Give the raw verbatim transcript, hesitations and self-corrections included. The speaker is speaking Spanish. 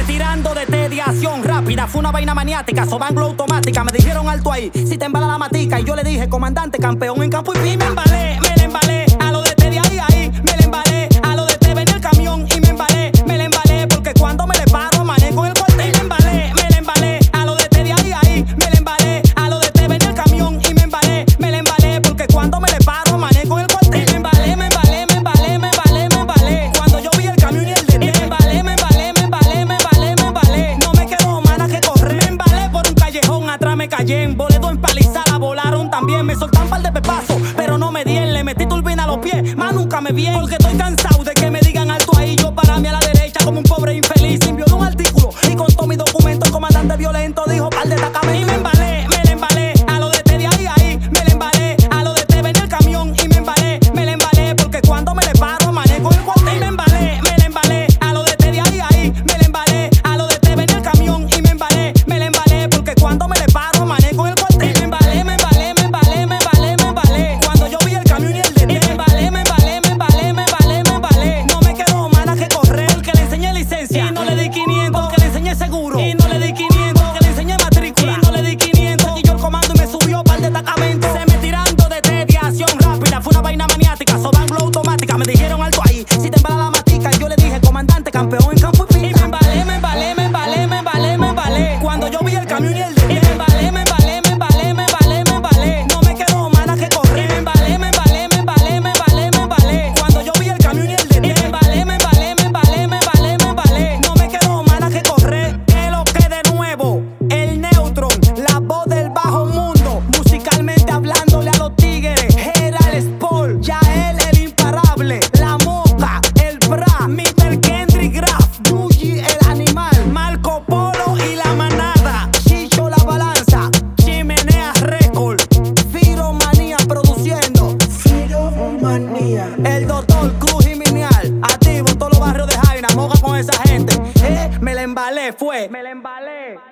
tirando de tediación rápida. Fue una vaina maniática, sobanglo automática. Me dijeron alto ahí, si te embala la matica. Y yo le dije, comandante, campeón en campo. Y me embalé, me le embalé. A lo de te de ahí, ahí, me le embalé. A lo de te ven el camión y me embalé. Me le embalé porque cuando me le paro, mané con el cuartel. Me embalé, me le embalé. A lo de te de ahí, ahí, me le embalé. A lo de te ven el camión y me embalé. Me le embalé porque cuando me le paro, mané con el cuartel. Me embalé, me embalé, me embalé, me embalé, me embalé. Cuando yo vi el camión y el de me embalé, me embalé, me embalé, me embalé, me embalé. No me quedó mana que correr. Me embalé por un callejón, atrás me callé. En boleto empalizada, volaron también. Me soltan un par de pepazos, pero no me dieron. Le metí turbina a los pies, más nunca me vi. Porque estoy cansado de que me digan alto ahí. Yo parame a la derecha como un pobre infeliz. Sin violar un artículo y con todo mi documento. El comandante violento dijo par de destacamento. Y me embalé, me le embalé. A lo de te de ahí, ahí, me le embalé. A lo de te ven el camión y me embalé. Me le embalé porque cuando me le paro, mané con el cuartel. Y me embalé, me le embalé. A lo de te de ahí, ahí, me le embalé. A lo de te ven el camión y me embalé. Me le embalé porque cuando me le paro, mané con el cuartel. Me embalé, me embalé, me embalé, me embalé, me embalé. Cuando yo vi el camión y el de me embalé, me embalé, me embalé, me embalé, me embalé. No me quedó mana que correr porque le enseñé licencia y no le di quinientos. Porque le enseñé seguro y no le di quinientos. Porque le enseñé matrícula y no le di quinientos. Y yo el comando y me subió para el destacamento. Se me tirando de tediación rápida. Fue una vaina maniática, sobanglo automática. Me dijeron alto ahí, si te embala la matica. Y yo le dije, comandante, campeón en campo y pinta. Y me embalé, me embalé, me embalé, me embalé, me embalé. Cuando yo vi el camión y el de me embalé, me embalé, me embalé, me embalé, me embalé. No me quedó mana que correr. Me embalé, me embalé, me embalé, me embalé, me embalé. Cuando yo vi el camión y el de me embalé, me embalé, me embalé, me embalé, me embalé. No me quedó mana que correr. Que lo que de nuevo, el Neutron, la voz del bajo mundo. Musicalmente hablándole a los tigres. Gerald Sport, Yael el imparable. La Moca, el Bra, mister Kendrick Graf, Yuji el animal, Marco Polo y la manada. Chicho la balanza, Chimenea Record, Firo Manía produciendo. Firo Manía. El doctor Cruz y Minial, activo en todos los barrios de Jaina. Moca con esa gente. Eh, me la embalé, fue. Me la embalé.